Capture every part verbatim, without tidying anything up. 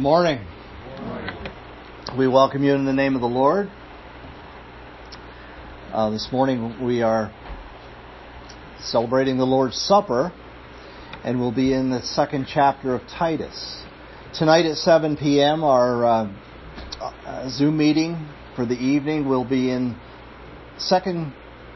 Good morning. Good morning. We welcome you in the name of the Lord. Uh, this morning we are celebrating the Lord's Supper, and we'll be in the second chapter of Titus. Tonight at seven p.m. our uh, uh, Zoom meeting for the evening will be in Second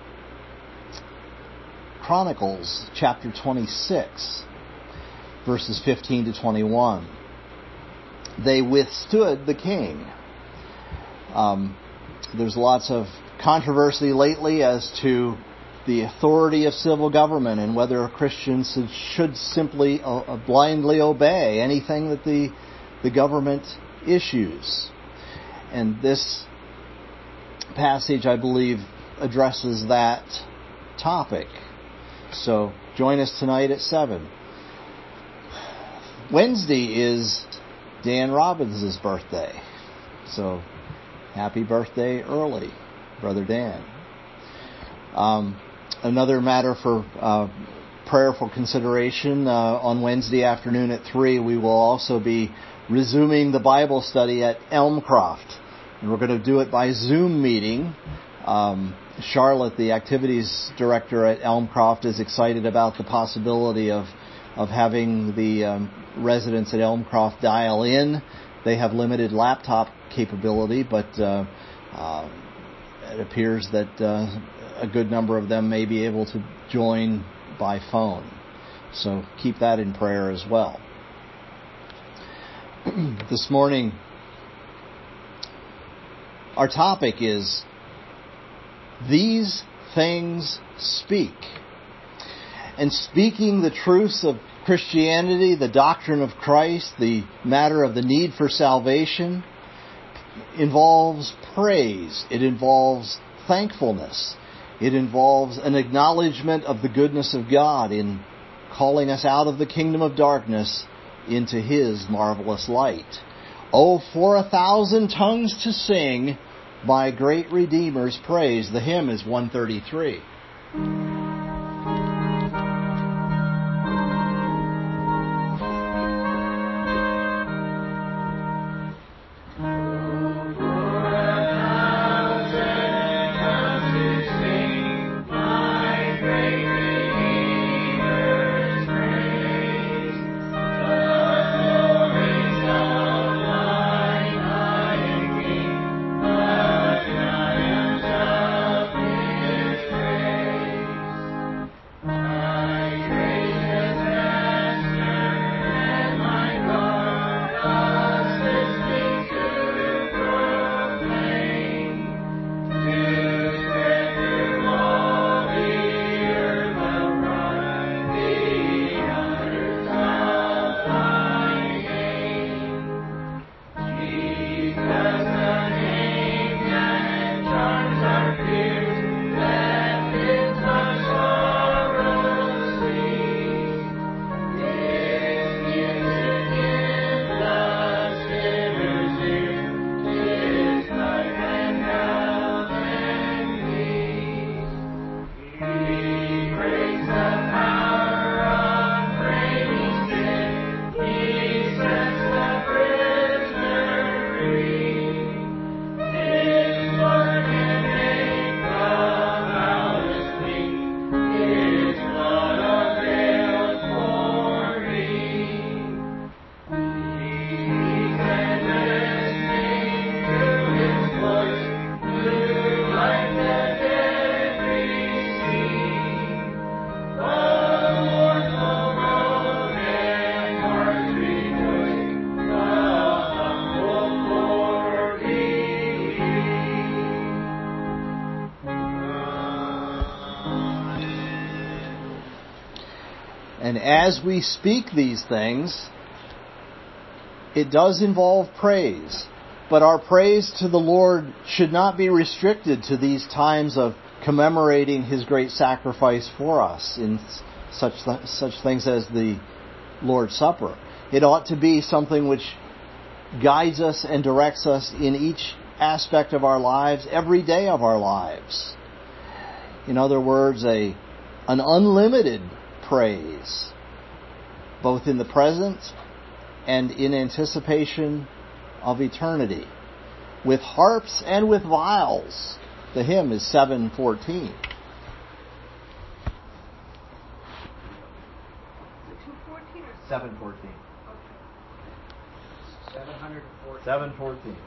Chronicles chapter twenty-six, verses fifteen to twenty-one. They withstood the king. Um, there's lots of controversy lately as to the authority of civil government and whether Christians should simply uh, blindly obey anything that the the government issues. And this passage, I believe, addresses that topic. So join us tonight at seven. Wednesday is Dan Robbins' birthday. So happy birthday early, Brother Dan. Um, another matter for uh, prayerful consideration, uh, on Wednesday afternoon at three, we will also be resuming the Bible study at Elmcroft. And we're going to do it by Zoom meeting. Um, Charlotte, the activities director at Elmcroft, is excited about the possibility of of having the um, residents at Elmcroft dial in. They have limited laptop capability, but uh, uh, it appears that uh, a good number of them may be able to join by phone. So keep that in prayer as well. This morning, our topic is These Things Speak. And speaking the truths of Christianity, the doctrine of Christ, the matter of the need for salvation, involves praise. It involves thankfulness. It involves an acknowledgement of the goodness of God in calling us out of the kingdom of darkness into His marvelous light. Oh, for a thousand tongues to sing my great Redeemer's praise. The hymn is one thirty-three. And as we speak these things, it does involve praise. But our praise to the Lord should not be restricted to these times of commemorating His great sacrifice for us in such th- such things as the Lord's Supper. It ought to be something which guides us and directs us in each aspect of our lives, every day of our lives. In other words, a an unlimited praise, both in the present and in anticipation of eternity, with harps and with viols. The hymn is seven fourteen. seven fourteen. seven hundred fourteen. seven fourteen.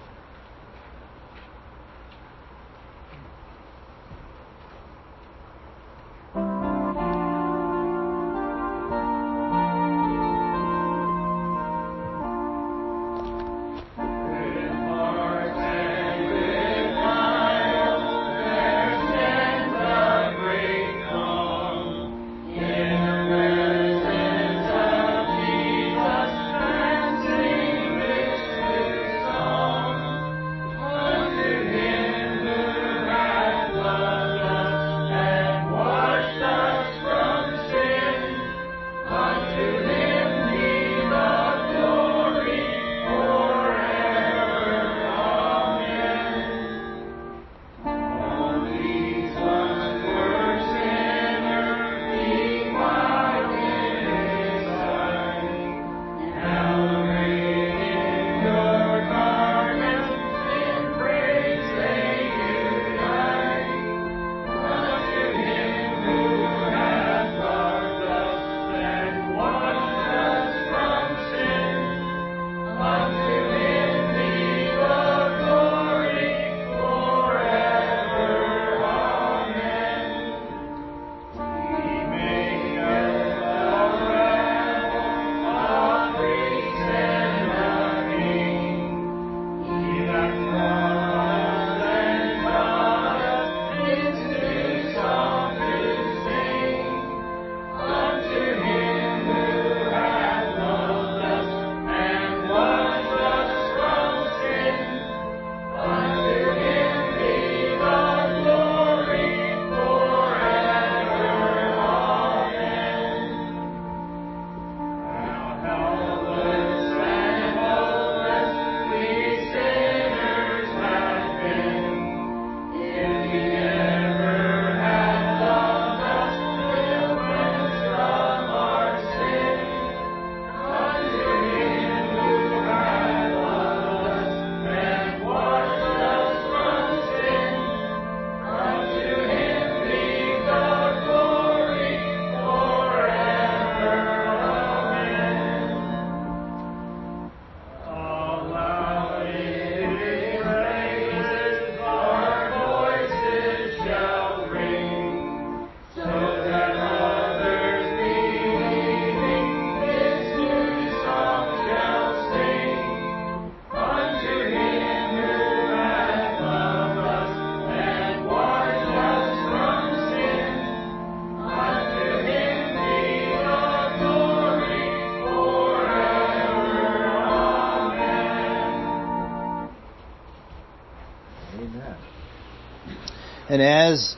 And as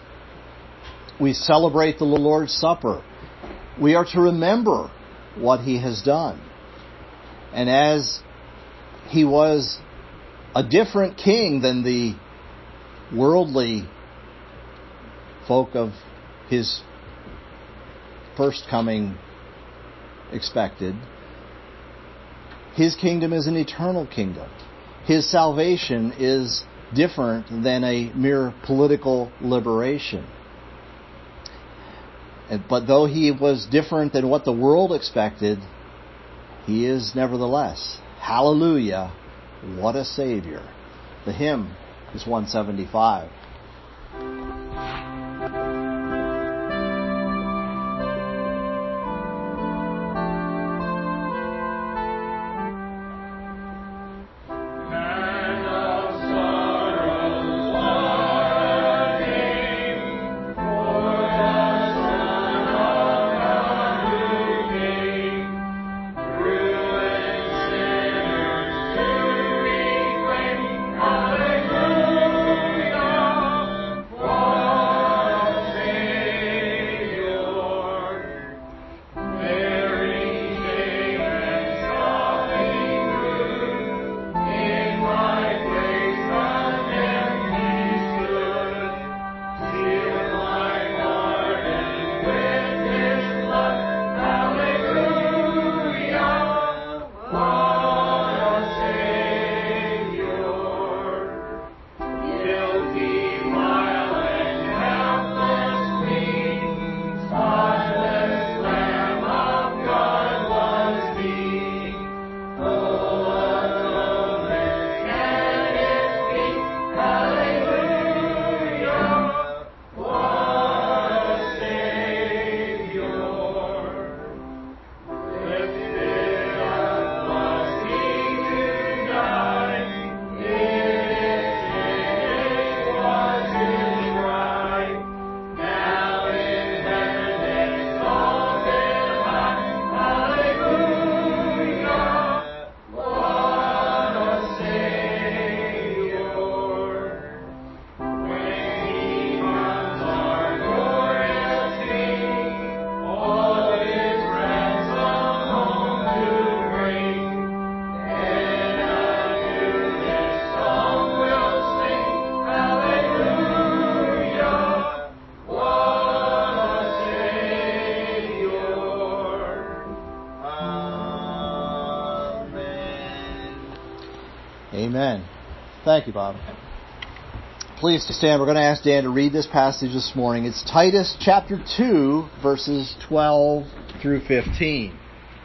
we celebrate the Lord's Supper, we are to remember what He has done. And as He was a different king than the worldly folk of His first coming expected, His kingdom is an eternal kingdom. His salvation is different than a mere political liberation. But though He was different than what the world expected, He is nevertheless. Hallelujah, what a Savior. The hymn is one seventy-five. Hallelujah. Amen. Thank you, Bob. Please to stand. We're going to ask Dan to read this passage this morning. It's Titus chapter two, verses twelve through fifteen.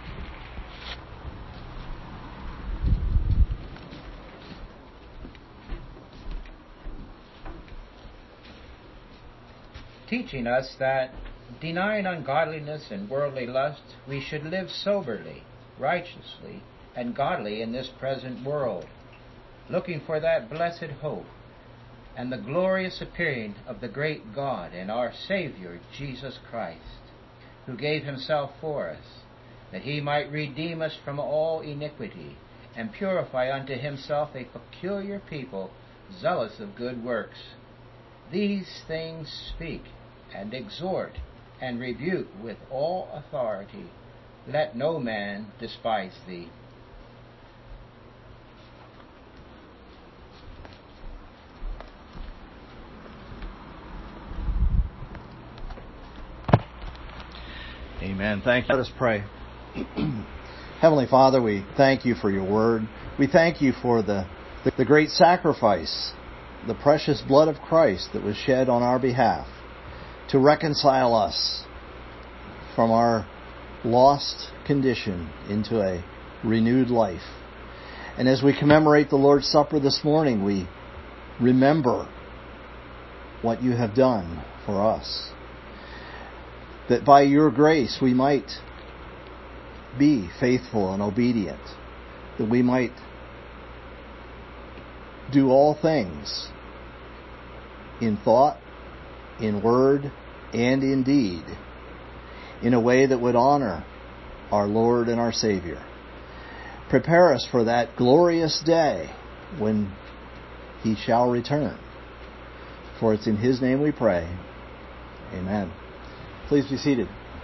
Teaching us that, denying ungodliness and worldly lust, we should live soberly, righteously, and godly in this present world, looking for that blessed hope and the glorious appearing of the great God and our Savior, Jesus Christ, who gave himself for us, that he might redeem us from all iniquity, and purify unto himself a peculiar people, zealous of good works. These things speak, and exhort, and rebuke with all authority. Let no man despise thee. Amen. Thank you. Let us pray. Heavenly Father, we thank you for your word. We thank you for the, the, the great sacrifice, the precious blood of Christ that was shed on our behalf to reconcile us from our lost condition into a renewed life. And as we commemorate the Lord's Supper this morning, we remember what you have done for us, that by your grace we might be faithful and obedient, that we might do all things in thought, in word, and in deed, in a way that would honor our Lord and our Savior. Prepare us for that glorious day when he shall return. For it's in his name we pray. Amen. Please be seated.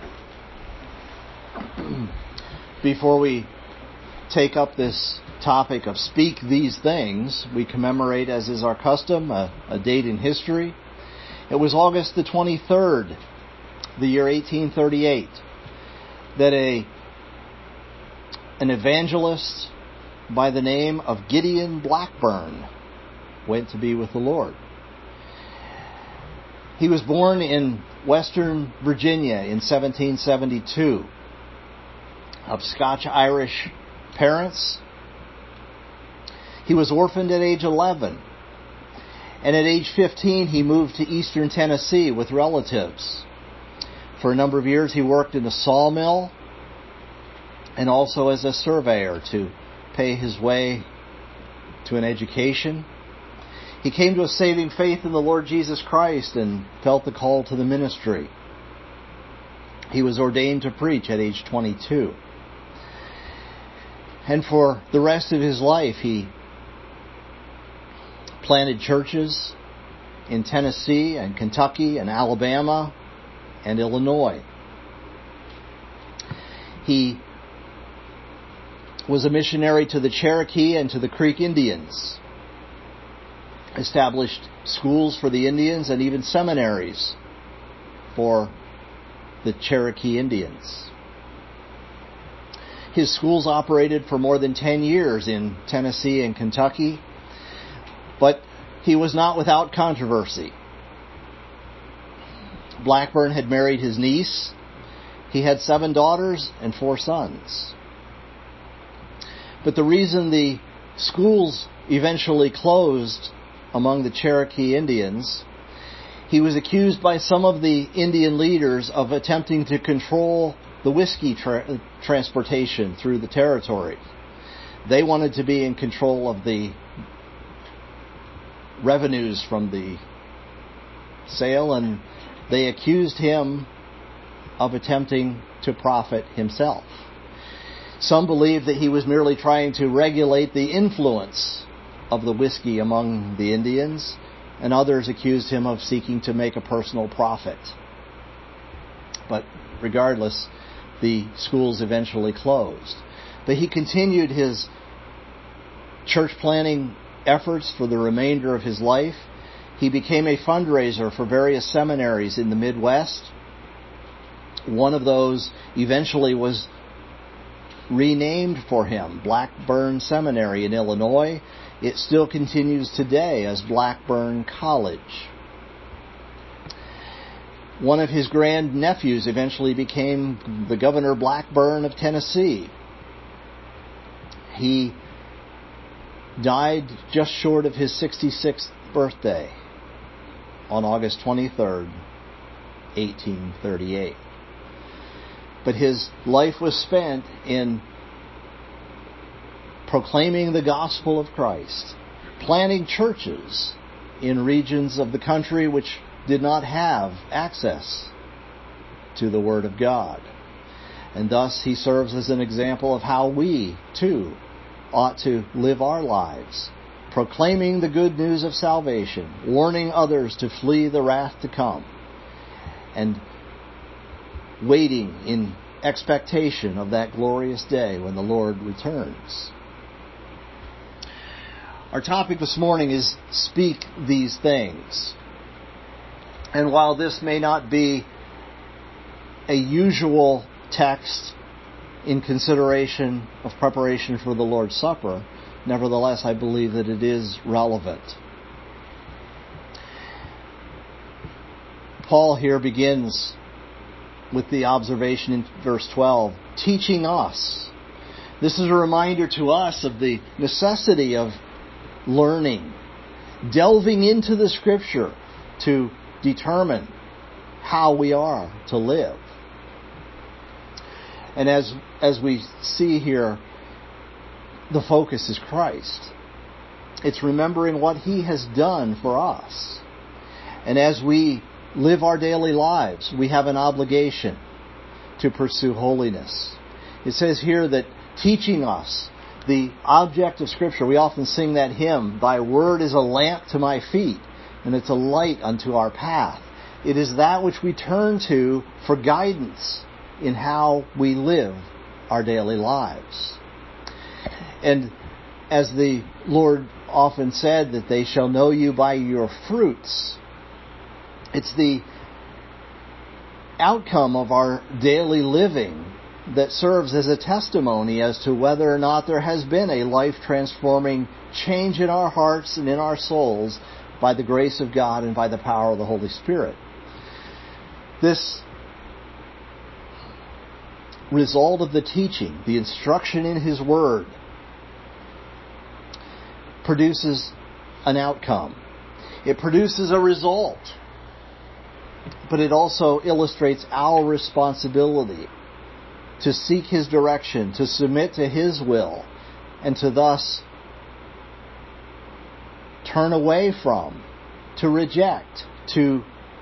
Before we take up this topic of speak these things, we commemorate, as is our custom, a, a date in history. It was August the twenty-third, the year eighteen thirty-eight, that a an evangelist by the name of Gideon Blackburn went to be with the Lord. He was born in Western Virginia in seventeen seventy-two of Scotch-Irish parents. He was orphaned at age eleven. And at age fifteen, he moved to eastern Tennessee with relatives. For a number of years, he worked in a sawmill and also as a surveyor to pay his way to an education. He came to a saving faith in the Lord Jesus Christ and felt the call to the ministry. He was ordained to preach at age twenty-two. And for the rest of his life, he planted churches in Tennessee and Kentucky and Alabama and Illinois. He was a missionary to the Cherokee and to the Creek Indians, established schools for the Indians and even seminaries for the Cherokee Indians. His schools operated for more than ten years in Tennessee and Kentucky, but he was not without controversy. Blackburn had married his niece. He had seven daughters and four sons. But the reason the schools eventually closed among the Cherokee Indians, he was accused by some of the Indian leaders of attempting to control the whiskey tra- transportation through the territory. They wanted to be in control of the revenues from the sale, and they accused him of attempting to profit himself. Some believe that he was merely trying to regulate the influence of the whiskey among the Indians, and others accused him of seeking to make a personal profit. But regardless, the schools eventually closed. But he continued his church planting efforts for the remainder of his life. He became a fundraiser for various seminaries in the Midwest. One of those eventually was renamed for him, Blackburn Seminary in Illinois. It still continues today as Blackburn College. One of his grandnephews eventually became the Governor Blackburn of Tennessee. He died just short of his sixty-sixth birthday on August twenty-third, eighteen thirty-eight. But his life was spent in proclaiming the gospel of Christ, planting churches in regions of the country which did not have access to the Word of God. And thus he serves as an example of how we, too, ought to live our lives, proclaiming the good news of salvation, warning others to flee the wrath to come, and waiting in expectation of that glorious day when the Lord returns. Our topic this morning is speak these things. And while this may not be a usual text in consideration of preparation for the Lord's Supper, nevertheless, I believe that it is relevant. Paul here begins with the observation in verse twelve, teaching us. This is a reminder to us of the necessity of learning, delving into the Scripture to determine how we are to live. And as as we see here, the focus is Christ. It's remembering what He has done for us. And as we live our daily lives, we have an obligation to pursue holiness. It says here that teaching us the object of Scripture, we often sing that hymn, Thy word is a lamp to my feet, and it's a light unto our path. It is that which we turn to for guidance in how we live our daily lives. And as the Lord often said, that they shall know you by your fruits, it's the outcome of our daily living that serves as a testimony as to whether or not there has been a life-transforming change in our hearts and in our souls by the grace of God and by the power of the Holy Spirit. This result of the teaching, the instruction in His Word, produces an outcome. It produces a result. But it also illustrates our responsibility to seek His direction, to submit to His will, and to thus turn away from, to reject, to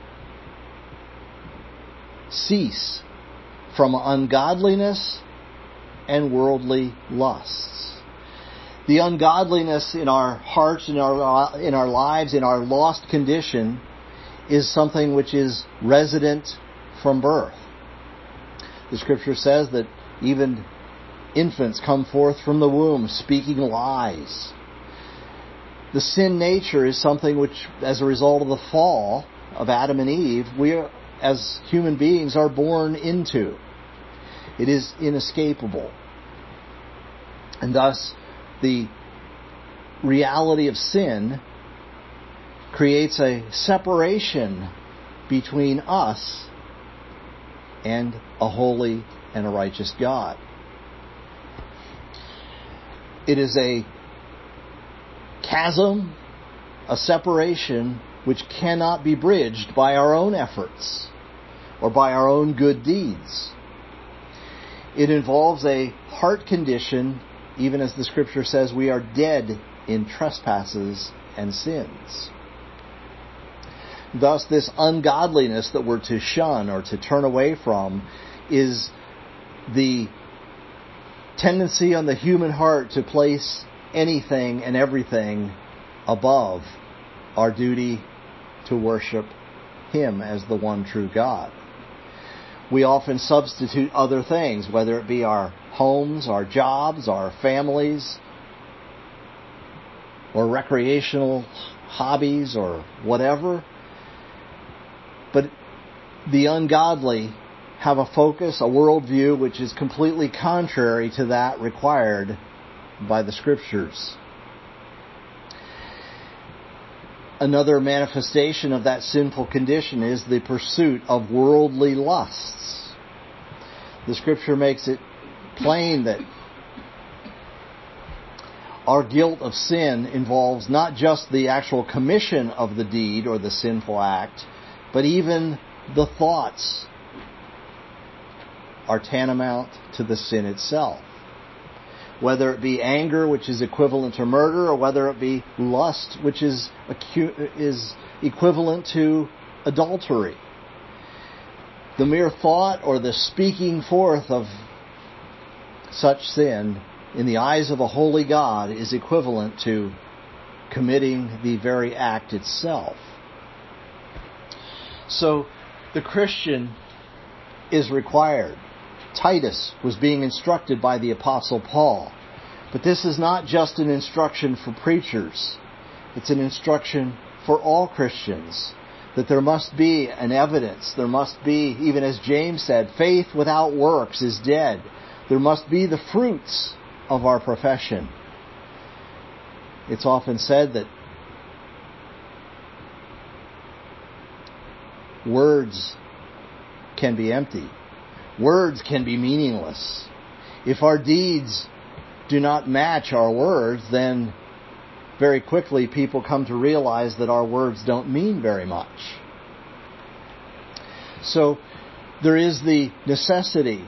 cease from ungodliness and worldly lusts. The ungodliness in our hearts, in our in our lives, in our lost condition, is something which is resident from birth. The Scripture says that even infants come forth from the womb speaking lies. The sin nature is something which, as a result of the fall of Adam and Eve, we are, as human beings are born into. It is inescapable. And thus, the reality of sin creates a separation between us and a holy and a righteous God. It is a chasm, a separation which cannot be bridged by our own efforts or by our own good deeds. It involves a heart condition, even as the Scripture says we are dead in trespasses and sins. Thus, this ungodliness that we're to shun or to turn away from is the tendency on the human heart to place anything and everything above our duty to worship Him as the one true God. We often substitute other things, whether it be our homes, our jobs, our families, or recreational hobbies or whatever. But the ungodly have a focus, a worldview, which is completely contrary to that required by the Scriptures. Another manifestation of that sinful condition is the pursuit of worldly lusts. The Scripture makes it plain that our guilt of sin involves not just the actual commission of the deed or the sinful act, but even the thoughts are tantamount to the sin itself. Whether it be anger, which is equivalent to murder, or whether it be lust, which is is equivalent to adultery. The mere thought or the speaking forth of such sin in the eyes of a holy God is equivalent to committing the very act itself. So the Christian is required. Titus was being instructed by the Apostle Paul. But this is not just an instruction for preachers. It's an instruction for all Christians. That there must be an evidence. There must be, even as James said, faith without works is dead. There must be the fruits of our profession. It's often said that words can be empty. Words can be meaningless. If our deeds do not match our words, then very quickly people come to realize that our words don't mean very much. So there is the necessity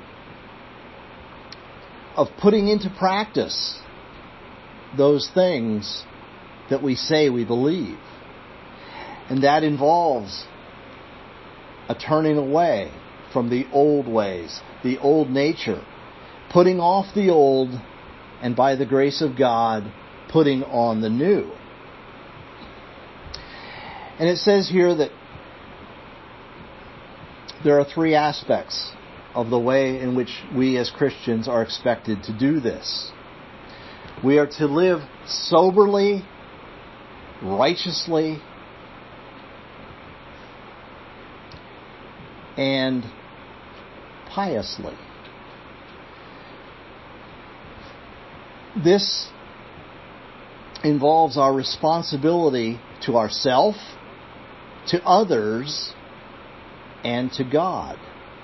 of putting into practice those things that we say we believe. And that involves a turning away from the old ways, the old nature, putting off the old, and by the grace of God, putting on the new. And it says here that there are three aspects of the way in which we as Christians are expected to do this. We are to live soberly, righteously, and piously. This involves our responsibility to ourselves, to others, and to God.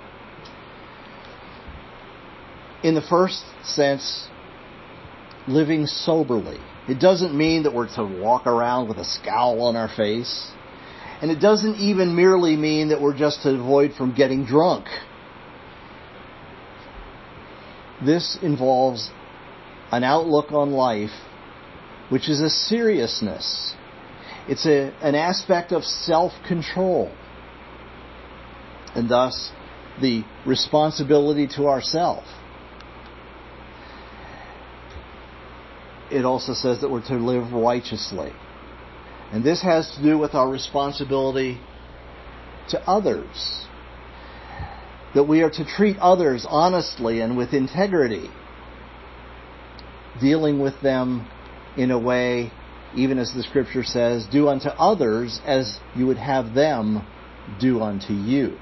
In the first sense, living soberly. It doesn't mean that we're to walk around with a scowl on our face. And it doesn't even merely mean that we're just to avoid from getting drunk. This involves an outlook on life which is a seriousness. It's a, an aspect of self-control. And thus, the responsibility to ourselves. It also says that we're to live righteously. And this has to do with our responsibility to others. That we are to treat others honestly and with integrity. Dealing with them in a way, even as the Scripture says, do unto others as you would have them do unto you.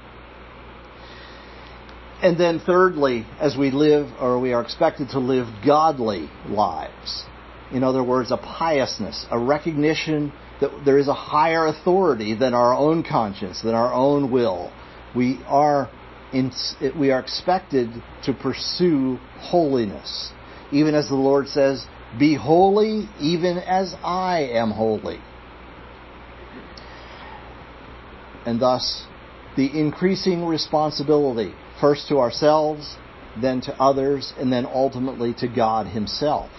And then thirdly, as we live, or we are expected to live godly lives. In other words, a piousness, a recognition that there is a higher authority than our own conscience, than our own will. We are in, we are expected to pursue holiness. Even as the Lord says, be holy even as I am holy. And thus, the increasing responsibility, first to ourselves, then to others, and then ultimately to God Himself.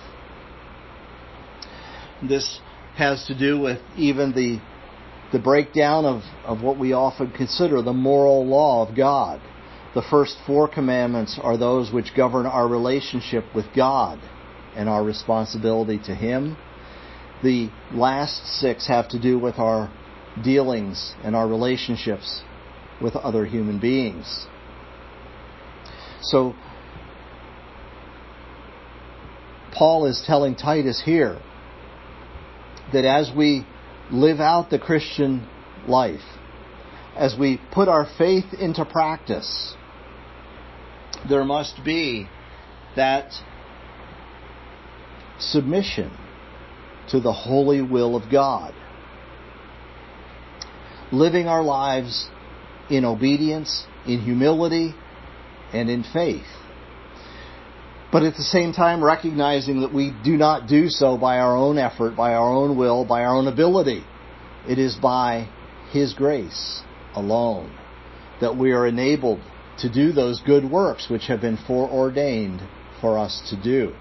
This has to do with even the the breakdown of, of what we often consider the moral law of God. The first four commandments are those which govern our relationship with God and our responsibility to Him. The last six have to do with our dealings and our relationships with other human beings. So, Paul is telling Titus here that as we live out the Christian life, as we put our faith into practice, there must be that submission to the holy will of God. Living our lives in obedience, in humility, and in faith. But at the same time, recognizing that we do not do so by our own effort, by our own will, by our own ability. It is by His grace alone that we are enabled to do those good works which have been foreordained for us to do.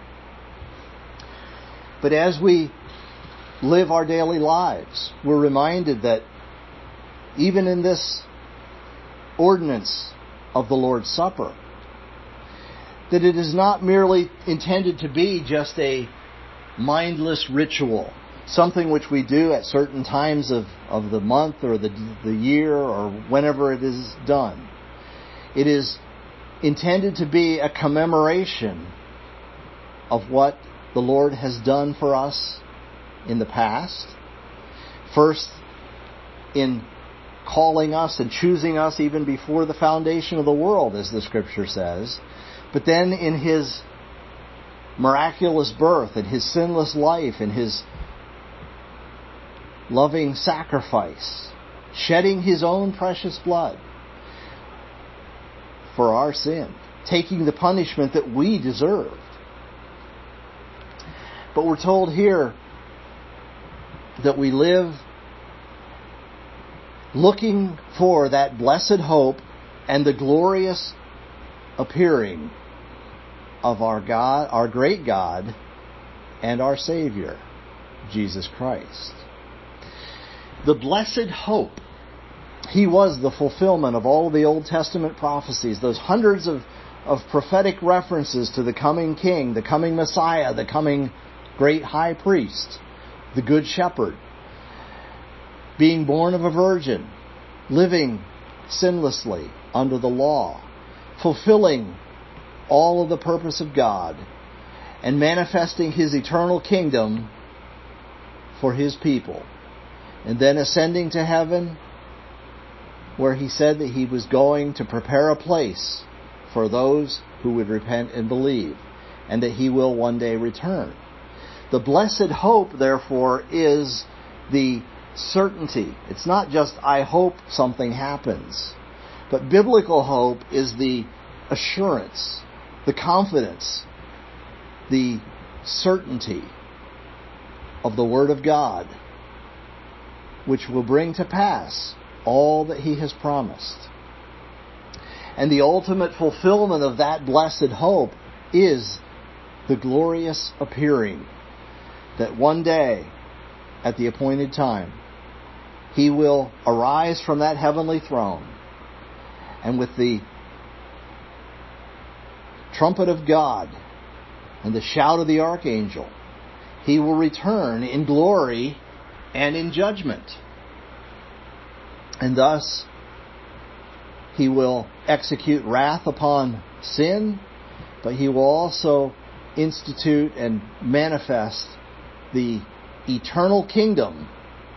But as we live our daily lives, we're reminded that even in this ordinance of the Lord's Supper, that it is not merely intended to be just a mindless ritual, something which we do at certain times of, of the month or the, the year or whenever it is done. It is intended to be a commemoration of what the Lord has done for us in the past. First, in calling us and choosing us even before the foundation of the world, as the Scripture says. But then in His miraculous birth and His sinless life and His loving sacrifice, shedding His own precious blood for our sin, taking the punishment that we deserved. But we're told here that we live looking for that blessed hope and the glorious appearing of our God, our great God, and our Savior, Jesus Christ. The blessed hope. He was the fulfillment of all of the Old Testament prophecies, those hundreds of, of prophetic references to the coming King, the coming Messiah, the coming great high priest, the good shepherd, being born of a virgin, living sinlessly under the law, fulfilling all of the purpose of God, and manifesting His eternal kingdom for His people, and then ascending to heaven, where He said that He was going to prepare a place for those who would repent and believe, and that He will one day return. The blessed hope, therefore, is the certainty. It's not just, I hope something happens. But biblical hope is the assurance, the confidence, the certainty of the Word of God, which will bring to pass all that He has promised. And the ultimate fulfillment of that blessed hope is the glorious appearing that one day, at the appointed time, He will arise from that heavenly throne, and with the trumpet of God and the shout of the archangel, He will return in glory and in judgment. And thus, He will execute wrath upon sin, but He will also institute and manifest the eternal kingdom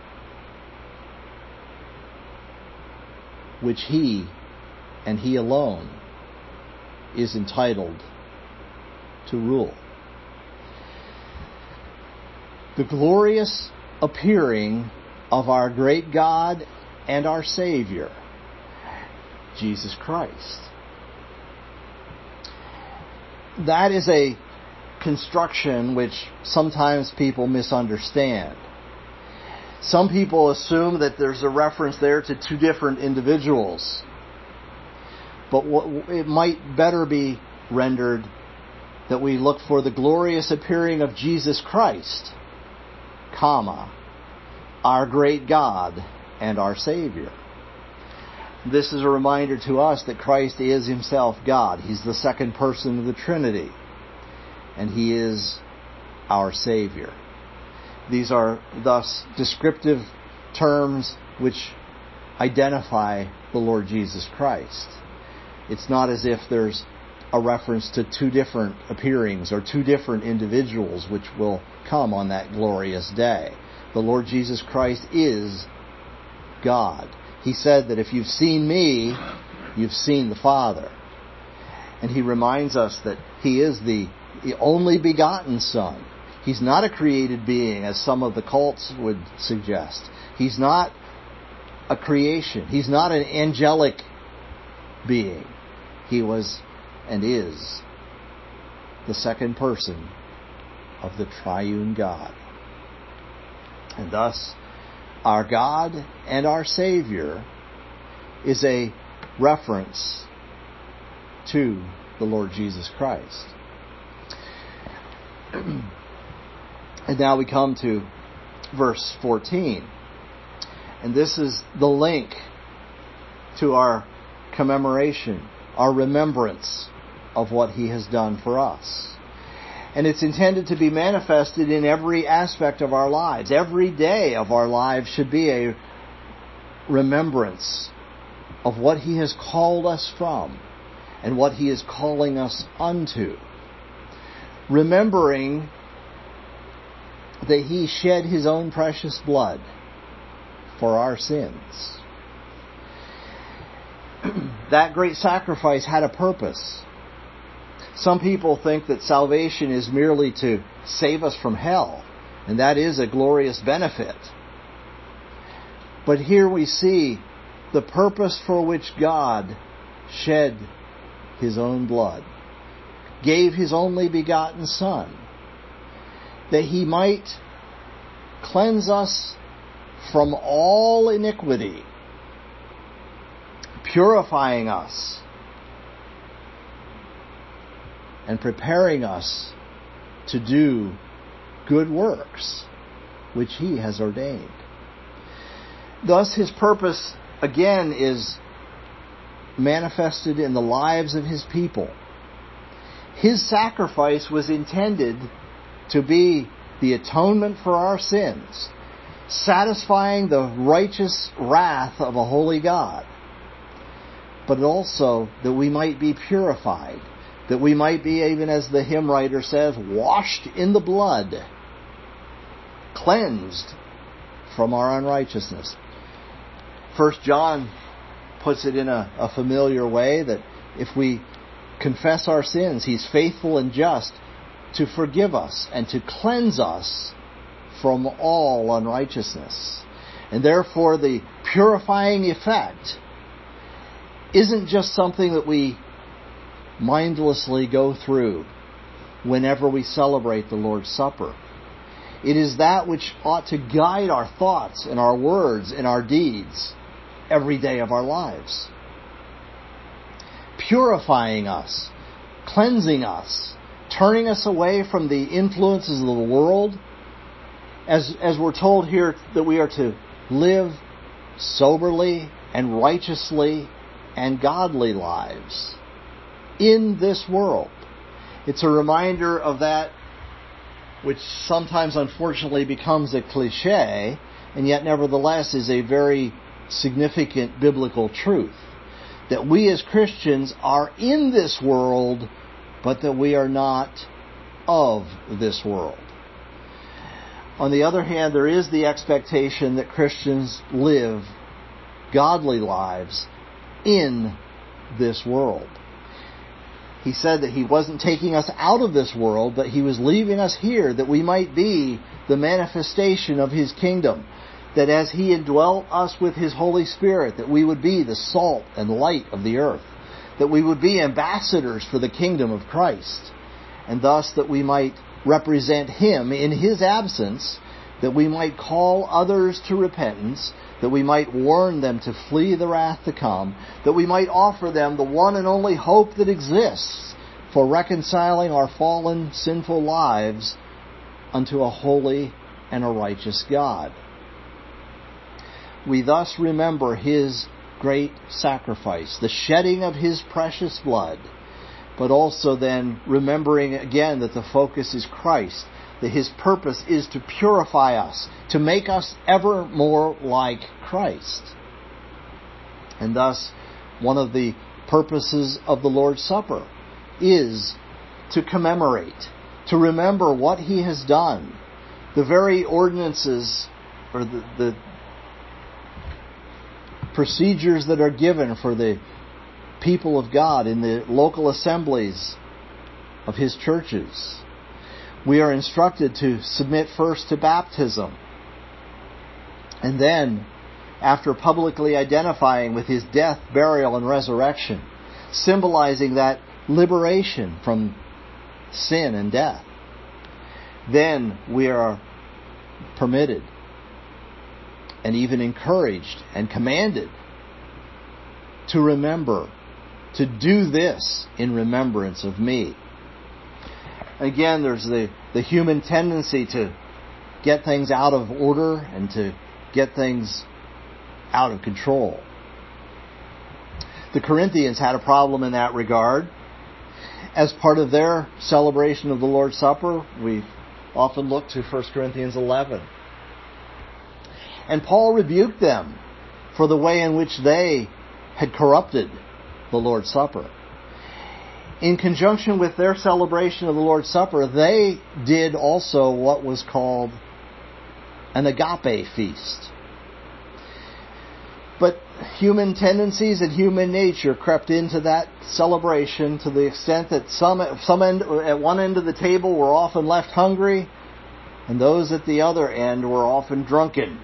which He and He alone is entitled to rule. The glorious appearing of our great God and our Savior, Jesus Christ. That is a construction which sometimes people misunderstand. Some people assume that there's a reference there to two different individuals. But what, it might better be rendered that we look for the glorious appearing of Jesus Christ, comma, our great God and our Savior. This is a reminder to us that Christ is Himself God. He's the second person of the Trinity. And He is our Savior. These are thus descriptive terms which identify the Lord Jesus Christ. It's not as if there's a reference to two different appearings or two different individuals which will come on that glorious day. The Lord Jesus Christ is God. He said that if you've seen me, you've seen the Father. And he reminds us that he is the, the only begotten Son. He's not a created being, as some of the cults would suggest. He's not a creation. He's not an angelic being. He was and is the second person of the triune God. And thus, our God and our Savior is a reference to the Lord Jesus Christ. And now we come to verse fourteen. And this is the link to our commemoration, our remembrance of what He has done for us. And it's intended to be manifested in every aspect of our lives. Every day of our lives should be a remembrance of what He has called us from and what He is calling us unto. Remembering that He shed His own precious blood for our sins. That great sacrifice had a purpose. Some people think that salvation is merely to save us from hell, and that is a glorious benefit. But here we see the purpose for which God shed His own blood, gave His only begotten Son, that He might cleanse us from all iniquity, purifying us and preparing us to do good works which He has ordained. Thus His purpose again is manifested in the lives of His people. His sacrifice was intended to be the atonement for our sins, satisfying the righteous wrath of a holy God, but also that we might be purified, that we might be, even as the hymn writer says, washed in the blood, cleansed from our unrighteousness. First John puts it in a, a familiar way that if we confess our sins, He's faithful and just to forgive us and to cleanse us from all unrighteousness. And therefore the purifying effect isn't just something that we mindlessly go through whenever we celebrate the Lord's Supper. It is that which ought to guide our thoughts and our words and our deeds every day of our lives. Purifying us, cleansing us, turning us away from the influences of the world, as, as we're told here that we are to live soberly and righteously and godly lives in this world. It's a reminder of that which sometimes unfortunately becomes a cliche, and yet nevertheless is a very significant biblical truth. That we as Christians are in this world, but that we are not of this world. On the other hand, there is the expectation that Christians live godly lives in this world. He said that He wasn't taking us out of this world, but He was leaving us here that we might be the manifestation of His kingdom. That as He indwelt us with His Holy Spirit, that we would be the salt and light of the earth. That we would be ambassadors for the kingdom of Christ. And thus that we might represent Him in His absence, that we might call others to repentance, that we might warn them to flee the wrath to come, that we might offer them the one and only hope that exists for reconciling our fallen, sinful lives unto a holy and a righteous God. We thus remember His great sacrifice, the shedding of His precious blood, but also then remembering again that the focus is Christ, that His purpose is to purify us, to make us ever more like Christ. And thus, one of the purposes of the Lord's Supper is to commemorate, to remember what He has done. The very ordinances, or the, the procedures that are given for the people of God in the local assemblies of His churches. We are instructed to submit first to baptism, and then, after publicly identifying with His death, burial, and resurrection, symbolizing that liberation from sin and death, then we are permitted and even encouraged and commanded to remember, to do this in remembrance of me. Again, there's the, the human tendency to get things out of order and to get things out of control. The Corinthians had a problem in that regard. As part of their celebration of the Lord's Supper, we often look to First Corinthians eleven. And Paul rebuked them for the way in which they had corrupted the Lord's Supper. In conjunction with their celebration of the Lord's Supper, they did also what was called an agape feast. But human tendencies and human nature crept into that celebration to the extent that some, some end, at one end of the table were often left hungry, and those at the other end were often drunken.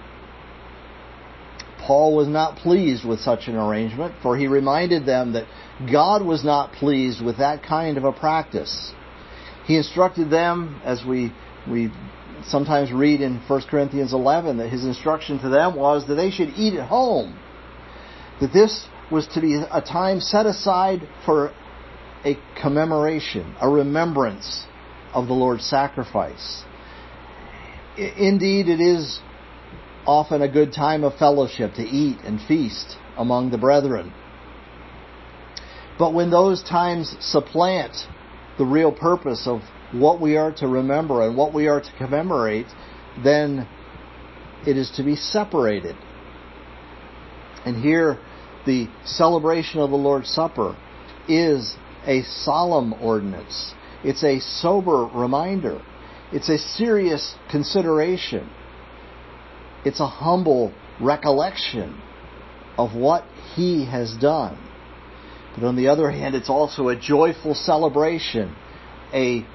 Paul was not pleased with such an arrangement, for he reminded them that God was not pleased with that kind of a practice. He instructed them, as we we sometimes read in First Corinthians eleven, that his instruction to them was that they should eat at home, that this was to be a time set aside for a commemoration, a remembrance of the Lord's sacrifice. Indeed, it is often a good time of fellowship to eat and feast among the brethren. But when those times supplant the real purpose of what we are to remember and what we are to commemorate, then it is to be separated. And here, the celebration of the Lord's Supper is a solemn ordinance. It's a sober reminder. It's a serious consideration. It's a humble recollection of what He has done. But on the other hand, it's also a joyful celebration, a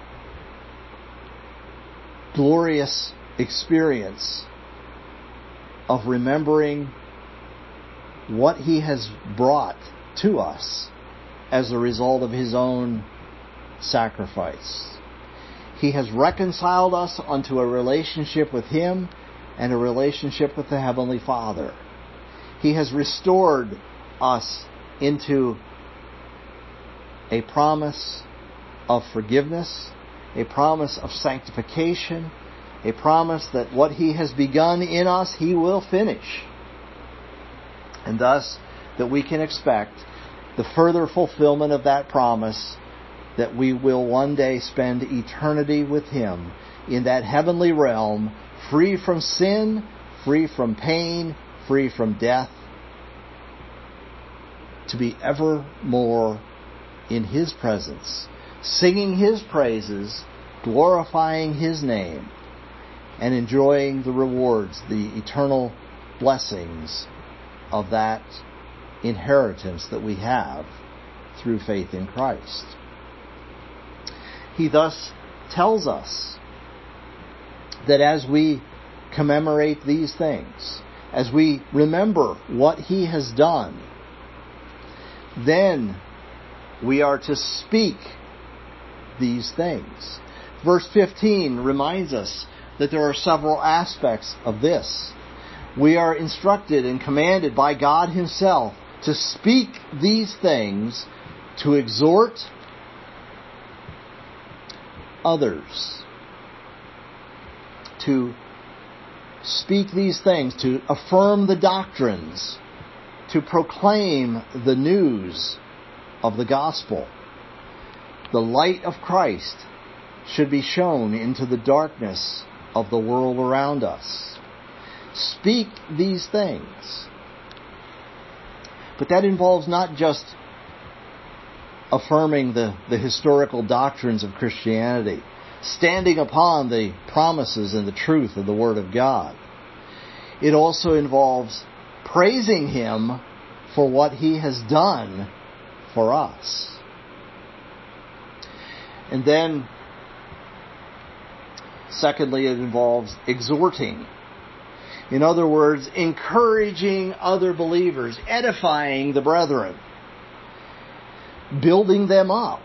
glorious experience of remembering what He has brought to us as a result of His own sacrifice. He has reconciled us unto a relationship with Him and a relationship with the Heavenly Father. He has restored us into a promise of forgiveness, a promise of sanctification, a promise that what He has begun in us, He will finish. And thus, that we can expect the further fulfillment of that promise, that we will one day spend eternity with Him in that heavenly realm, free from sin, free from pain, free from death, to be evermore in His presence, singing His praises, glorifying His name, and enjoying the rewards, the eternal blessings of that inheritance that we have through faith in Christ. He thus tells us that as we commemorate these things, as we remember what He has done, then we are to speak these things. Verse fifteen reminds us that there are several aspects of this. We are instructed and commanded by God Himself to speak these things, to exhort others, to speak these things, to affirm the doctrines, to proclaim the news of the gospel. The light of Christ should be shown into the darkness of the world around us. Speak these things. But that involves not just affirming the, the historical doctrines of Christianity, standing upon the promises and the truth of the Word of God. It also involves praising Him for what He has done for us. And then, secondly, it involves exhorting. In other words, encouraging other believers, edifying the brethren, building them up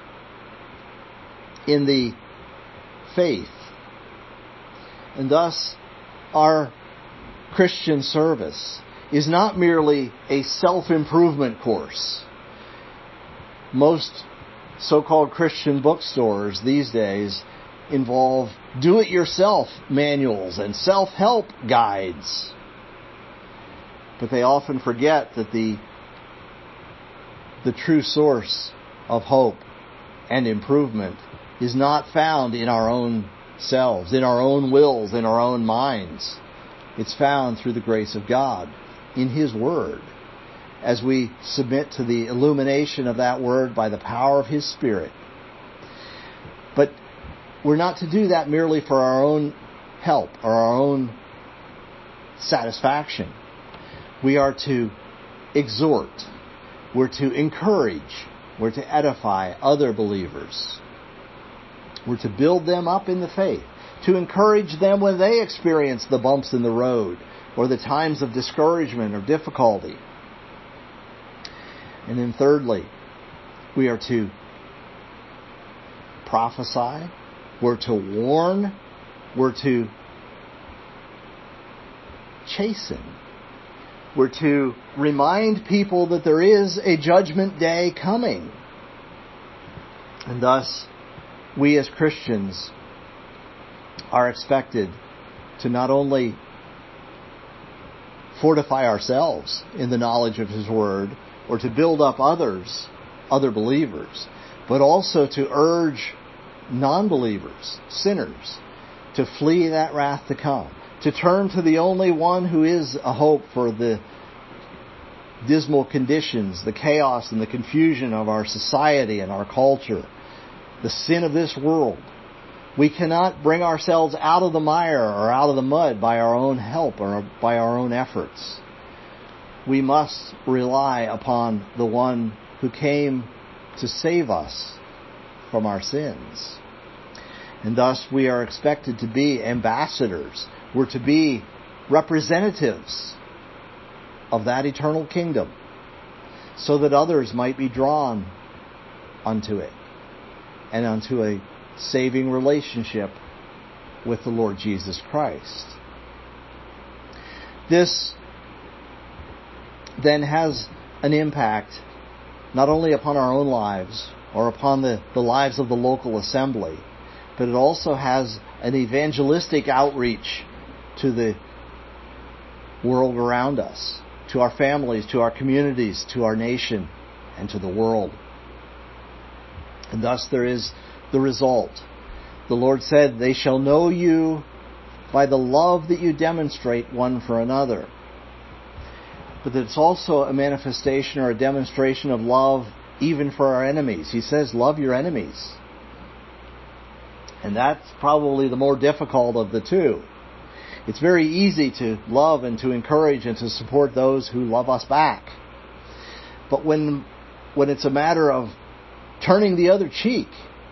in the faith. And thus, our Christian service is not merely a self-improvement course. Most so-called Christian bookstores these days involve do-it-yourself manuals and self-help guides. But they often forget that the, the true source of hope and improvement is not found in our own selves, in our own wills, in our own minds. It's found through the grace of God, in His Word, as we submit to the illumination of that Word by the power of His Spirit. But we're not to do that merely for our own help or our own satisfaction. We are to exhort. We're to encourage. We're to edify other believers. We're to build them up in the faith, to encourage them when they experience the bumps in the road or the times of discouragement or difficulty. And then thirdly, we are to prophesy, we're to warn, we're to chasten, we're to remind people that there is a judgment day coming. And thus, we as Christians are expected to not only fortify ourselves in the knowledge of His Word, or to build up others, other believers, but also to urge non-believers, sinners, to flee that wrath to come, to turn to the only one who is a hope for the dismal conditions, the chaos and the confusion of our society and our culture, the sin of this world. We cannot bring ourselves out of the mire or out of the mud by our own help or by our own efforts. We must rely upon the one who came to save us from our sins. And thus we are expected to be ambassadors. We're to be representatives of that eternal kingdom, so that others might be drawn unto it and unto a saving relationship with the Lord Jesus Christ. This then has an impact not only upon our own lives or upon the, the lives of the local assembly, but it also has an evangelistic outreach to the world around us, to our families, to our communities, to our nation, and to the world. And thus there is the result. The Lord said, "They shall know you by the love that you demonstrate one for another." But it's also a manifestation or a demonstration of love even for our enemies. He says, love your enemies. And that's probably the more difficult of the two. It's very easy to love and to encourage and to support those who love us back. But when when it's a matter of turning the other cheek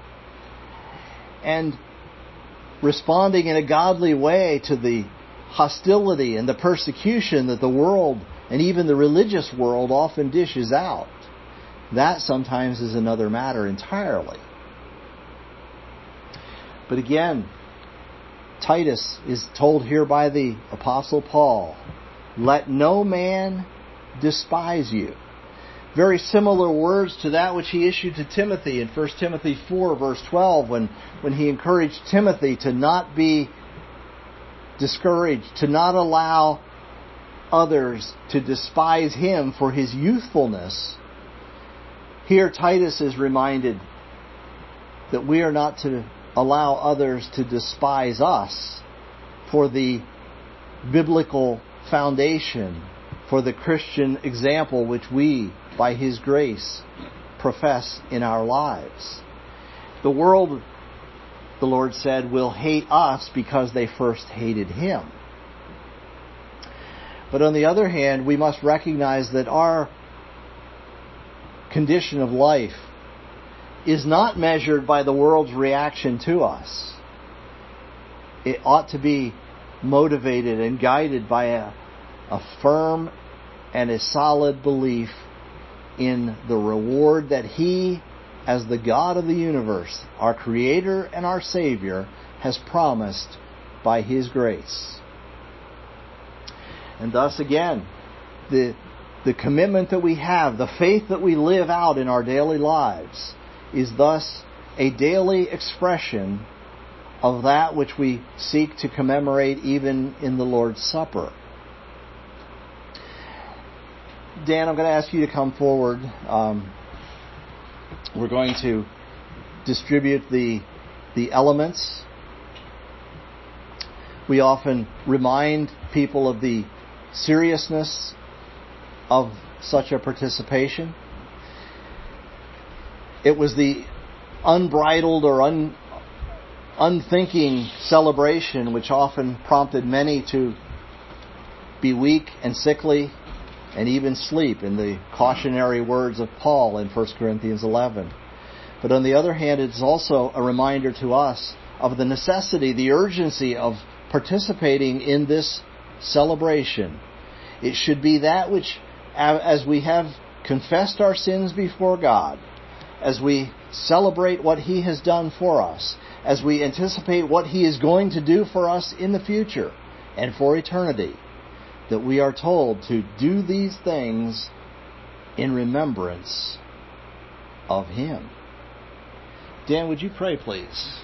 and responding in a godly way to the hostility and the persecution that the world and even the religious world often dishes out, that sometimes is another matter entirely. But again, Titus is told here by the Apostle Paul, "Let no man despise you." Very similar words to that which he issued to Timothy in First Timothy four, verse twelve, when, when he encouraged Timothy to not be discouraged, to not allow others to despise him for his youthfulness. Here Titus is reminded that we are not to allow others to despise us for the biblical foundation, for the Christian example which we, by His grace, profess in our lives. The world, the Lord said, will hate us because they first hated Him. But on the other hand, we must recognize that our condition of life is not measured by the world's reaction to us. It ought to be motivated and guided by a, a firm and a solid belief in the reward that He, as the God of the universe, our Creator and our Savior, has promised by His grace. And thus again, the, the commitment that we have, the faith that we live out in our daily lives, is thus a daily expression of that which we seek to commemorate even in the Lord's Supper. Dan, I'm going to ask you to come forward. Um, we're going to distribute the the elements. We often remind people of the seriousness of such a participation. It was the unbridled or un, unthinking celebration which often prompted many to be weak and sickly and even sleep, in the cautionary words of Paul in First Corinthians eleven. But on the other hand, it's also a reminder to us of the necessity, the urgency of participating in this celebration. It should be that which, as we have confessed our sins before God, as we celebrate what He has done for us, as we anticipate what He is going to do for us in the future and for eternity, that we are told to do these things in remembrance of Him. Dan, would you pray, please?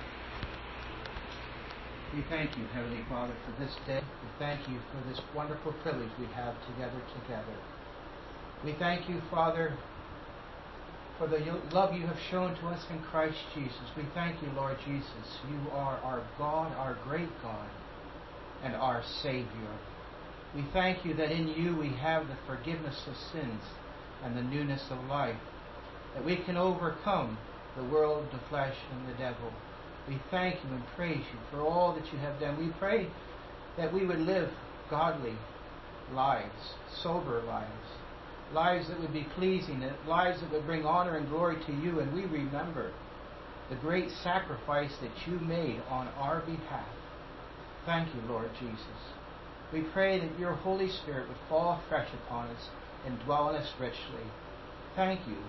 We thank you, Heavenly Father, for this day. We thank you for this wonderful privilege we have together together. We thank you, Father, for the love you have shown to us in Christ Jesus. We thank you, Lord Jesus. You are our God, our great God, and our Savior. We thank you that in you we have the forgiveness of sins and the newness of life, that we can overcome the world, the flesh, and the devil. We thank you and praise you for all that you have done. We pray that we would live godly lives, sober lives, lives that would be pleasing, lives that would bring honor and glory to you. And we remember the great sacrifice that you made on our behalf. Thank you, Lord Jesus. We pray that your Holy Spirit would fall afresh upon us and dwell in us richly. Thank you.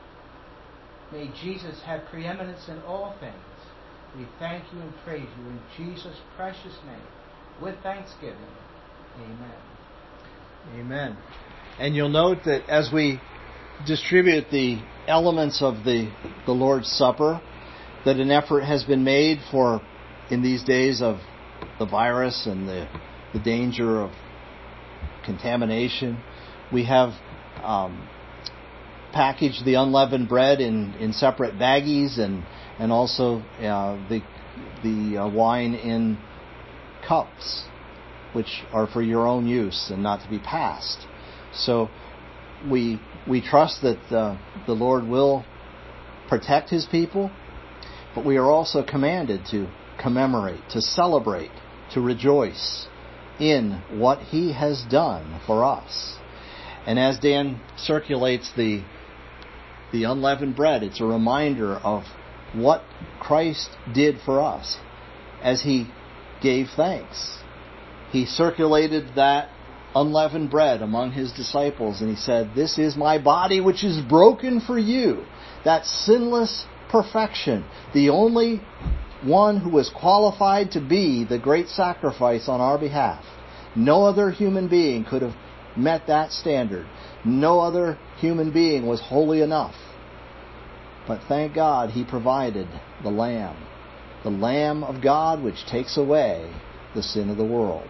May Jesus have preeminence in all things. We thank you and praise you in Jesus' precious name. With thanksgiving. Amen. Amen. And you'll note that as we distribute the elements of the, the Lord's Supper, that an effort has been made for, in these days of the virus and the, the danger of contamination, we have um, packaged the unleavened bread in, in separate baggies, and and also uh, the the uh, wine in cups, which are for your own use and not to be passed. So we we trust that uh, the Lord will protect His people, but we are also commanded to commemorate, to celebrate, to rejoice in what He has done for us. And as Dan circulates the the unleavened bread, it's a reminder of what Christ did for us as He gave thanks. He circulated that unleavened bread among His disciples, and He said, "This is my body which is broken for you." That sinless perfection, the only one who was qualified to be the great sacrifice on our behalf. No other human being could have met that standard. No other human being was holy enough. But thank God He provided the Lamb, the Lamb of God which takes away the sin of the world.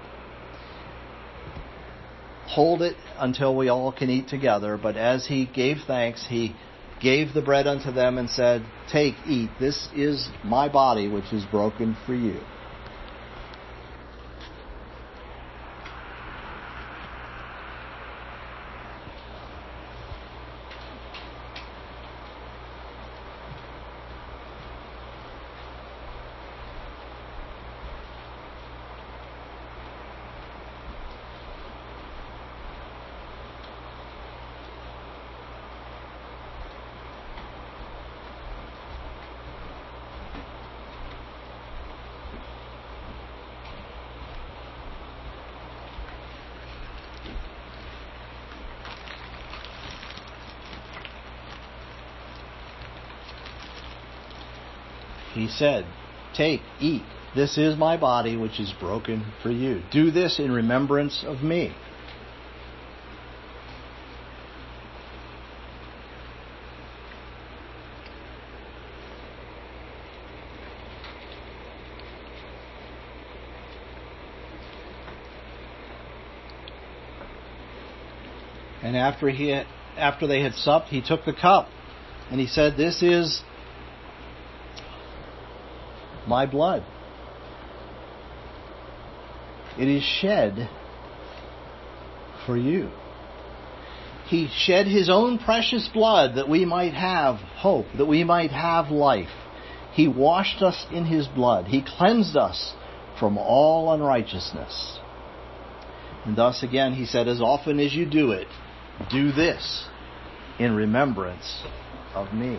Hold it until we all can eat together. But as He gave thanks, He gave the bread unto them and said, "Take, eat. This is my body which is broken for you." he said, "Take, eat. This is my body, which is broken for you. Do this in remembrance of me." And after he had, after they had supped, he took the cup, and he said, "This is my blood. It is shed for you." He shed his own precious blood that we might have hope, that we might have life. He washed us in his blood. He cleansed us from all unrighteousness. And thus again he said, "As often as you do it, do this in remembrance of me."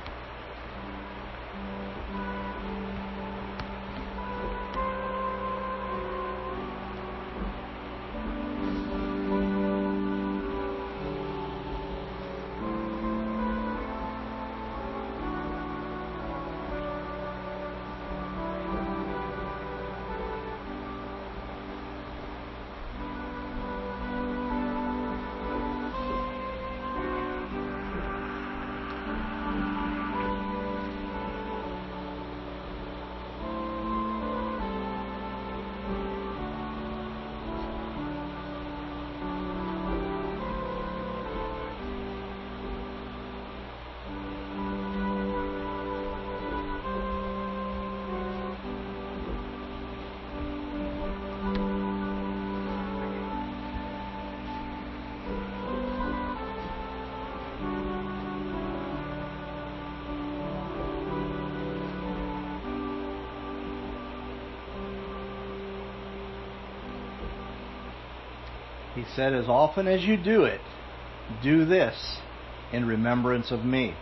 He said, "As often as you do it, do this in remembrance of me."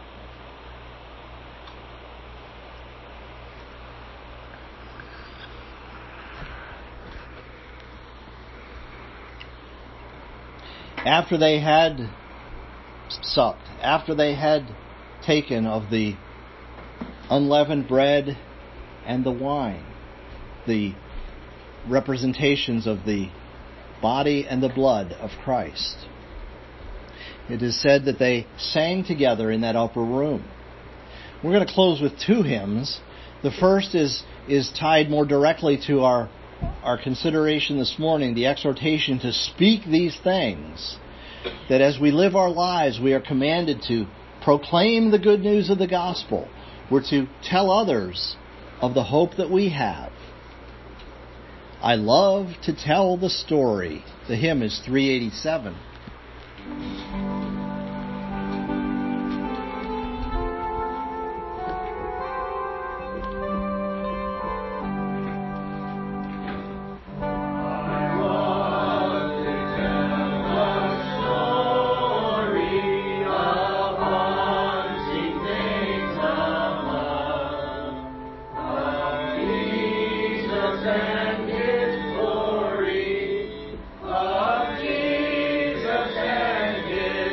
After they had supped, after they had taken of the unleavened bread and the wine, the representations of the body and the blood of Christ, it is said that they sang together in that upper room. We're going to close with two hymns. The first is is tied more directly to our our consideration this morning, the exhortation to speak these things, that as we live our lives, we are commanded to proclaim the good news of the gospel. We're to tell others of the hope that we have. I love to tell the story. The hymn is three eighty-seven. And his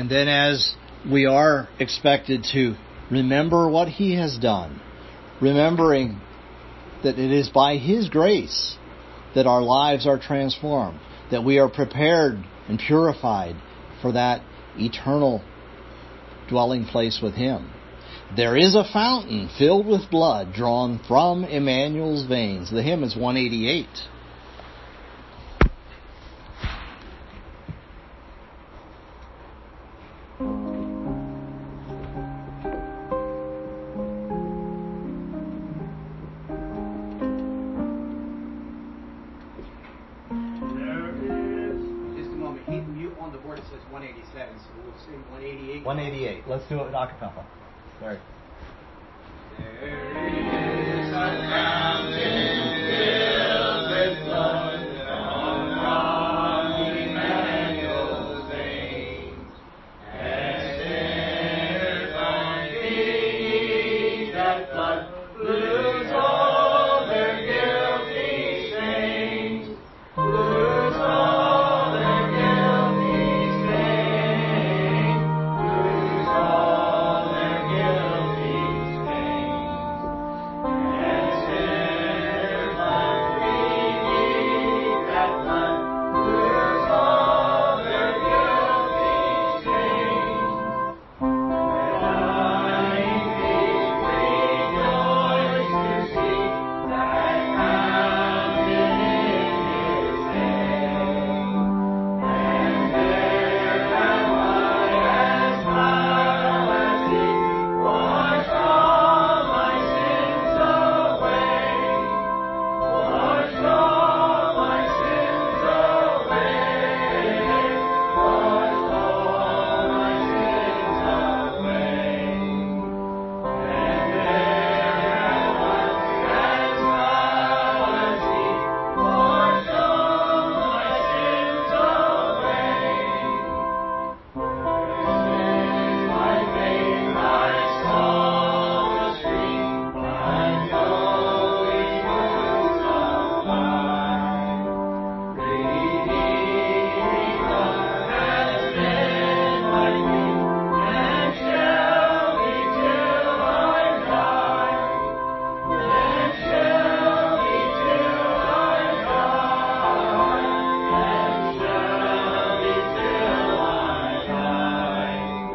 And then as we are expected to remember what He has done, remembering that it is by His grace that our lives are transformed, that we are prepared and purified for that eternal dwelling place with Him. There is a fountain filled with blood drawn from Emmanuel's veins. The hymn is one eighty-eight. one eighty-eight. Let's do it a cappella. Sorry. There is a fountain filled with blood from Emmanuel's veins, and sinners find beneath that flood lose all their guilty stains, lose all their guilty stains, lose all their guilty stains, and sinners find beneath that flood lose all their guilty stains. Dying feet rejoice to see that fountain in His name, and there am I as foul as He, washed all my sins away, washed all my sins away, washed all my sins away. And there am I as foul as He, washed all my sins away. With my faith I saw the stream, I know He moves alive. Redeeming love has been my theme, and shall be till I die, and shall be till I die, and shall be till I die.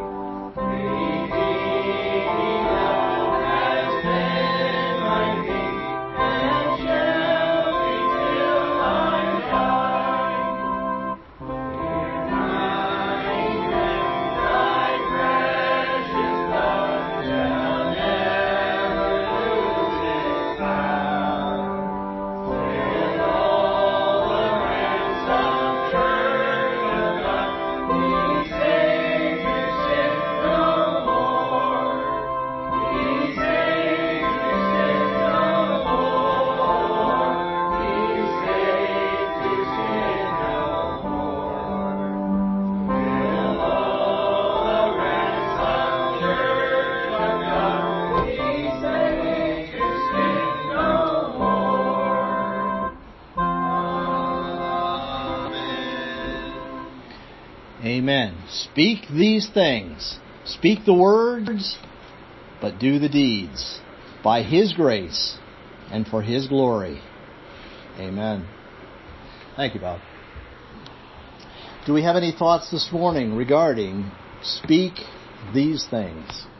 Redeeming love has been my theme, and shall be till I die. Denying them Thy precious blood shall never lose its power. Still all the ransomed church of God, He saves who sin no more. He saves who sin no more. He saves who sin no more. Still all the ransomed church of God, He saves who sin no more. Amen. Amen. Speak these things. Speak the words, but do the deeds. By His grace and for His glory. Amen. Thank you, Bob. Do we have any thoughts this morning regarding speak these things?